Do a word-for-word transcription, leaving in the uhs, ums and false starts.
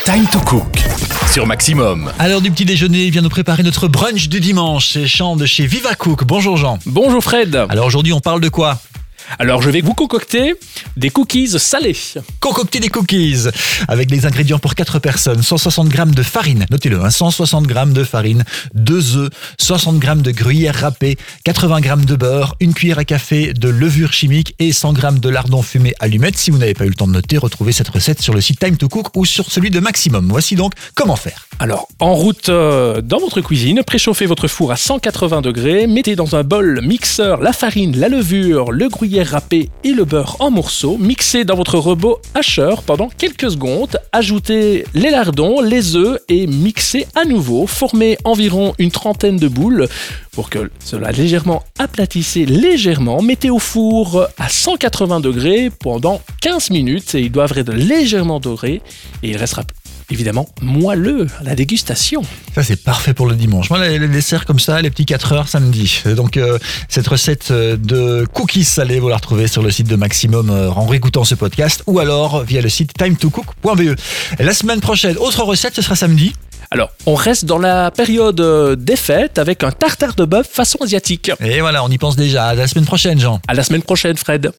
Time to Cook sur Maximum. À l'heure du petit déjeuner, il vient nous préparer notre brunch du dimanche. C'est Jean de chez Viva Cook. Bonjour Jean. Bonjour Fred. Alors aujourd'hui, on parle de quoi ? Alors je vais vous concocter des cookies salés. Concocter des cookies avec des ingrédients pour quatre personnes. cent soixante grammes de farine, notez-le, hein, cent soixante grammes de farine, deux œufs, soixante grammes de gruyère râpée, quatre-vingts grammes de beurre, une cuillère à café de levure chimique et cent grammes de lardons fumés allumettes. Si vous n'avez pas eu le temps de noter, retrouvez cette recette sur le site Time to Cook ou sur celui de Maximum. Voici donc comment faire. Alors, en route euh, dans votre cuisine, préchauffez votre four à cent quatre-vingts degrés, mettez dans un bol mixeur la farine, la levure, le gruyère râpé et le beurre en morceaux, mixez dans votre robot hacheur pendant quelques secondes, ajoutez les lardons, les œufs et mixez à nouveau, formez environ une trentaine de boules pour que cela légèrement aplatissez légèrement, mettez au four à cent quatre-vingts degrés pendant quinze minutes et il doit être légèrement doré et il restera évidemment moelleux à la dégustation. Ça, c'est parfait pour le dimanche. Moi, les, les desserts comme ça, les petits quatre heures samedi. Donc, euh, cette recette de cookies salés, vous la retrouvez sur le site de Maximum euh, en réécoutant ce podcast ou alors via le site time to cook point b e. La semaine prochaine, autre recette, ce sera samedi. Alors, on reste dans la période des fêtes avec un tartare de bœuf façon asiatique. Et voilà, on y pense déjà. À la semaine prochaine, Jean. À la semaine prochaine, Fred.